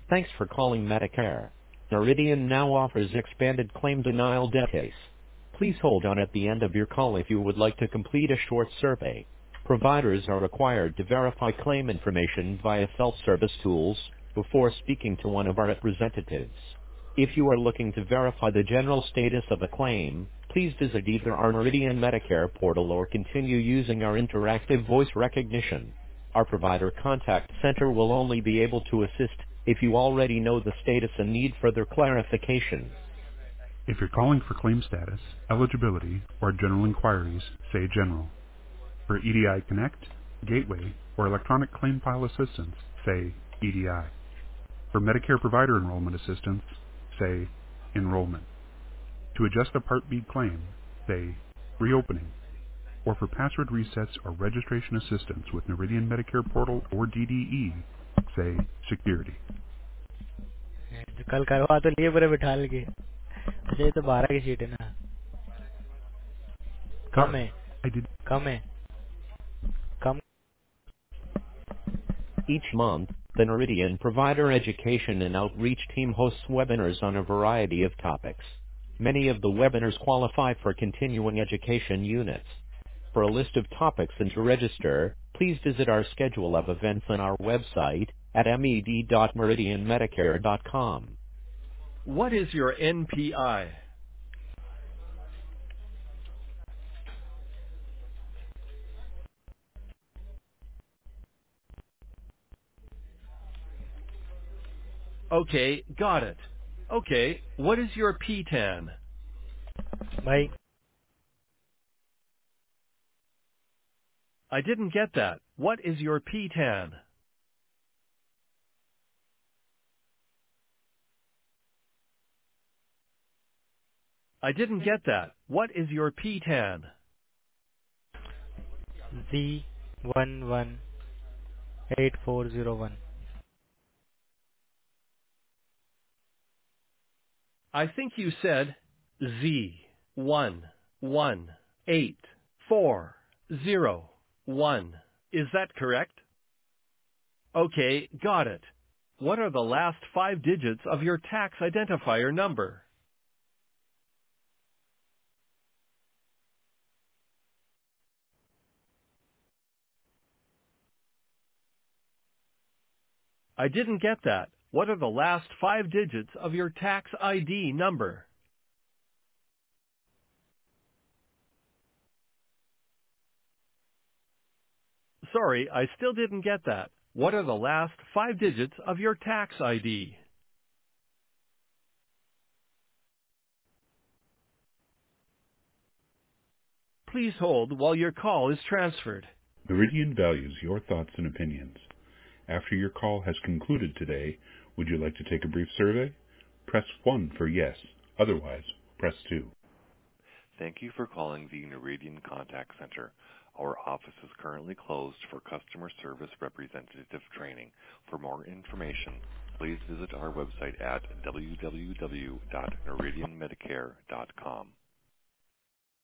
Thanks for calling Medicare. Noridian now offers expanded claim denial database. Please hold on at the end of your call if you would like to complete a short survey. Providers are required to verify claim information via self-service tools before speaking to one of our representatives. If you are looking to verify the general status of a claim, please visit either our Noridian Medicare portal or continue using our interactive voice recognition. Our provider contact center will only be able to assist if you already know the status and need further clarification. If you're calling for claim status, eligibility, or general inquiries, say General. For EDI Connect, Gateway, or Electronic Claim File Assistance, say EDI. For Medicare Provider Enrollment Assistance, say Enrollment. To adjust a Part B claim, say Reopening. Or for password resets or registration assistance with Noridian Medicare Portal or DDE, say Security. जो कल करवा तो लिए पूरे बिठा के। अच्छा ये तो 12 की सीट है ना। कम Sorry, है, I did. कम है, कम। Each month, the Noridian Provider Education and Outreach Team hosts webinars on a variety of topics. Many of the webinars qualify for continuing education units. For a list of topics and to register, please visit our schedule of events on our website at med.meridianmedicare.com. What is your NPI? Okay, got it. Okay, what is your PTAN? भाई I didn't get that. What is your PTAN? I didn't get that. What is your PTAN? Z118401। I think you said Z118401. Is that correct? Okay, got it. What are the last 5 digits of your tax identifier number? I didn't get that. What are the last 5 digits of your tax ID number? Sorry, I still didn't get that. What are the last 5 digits of your tax ID? Please hold while your call is transferred. Meridian values your thoughts and opinions. After your call has concluded today, would you like to take a brief survey? Press 1 for yes. Otherwise, press 2. Thank you for calling the Noridian Contact Center. Our office is currently closed for customer service representative training. For more information, please visit our website at www.noridianmedicare.com.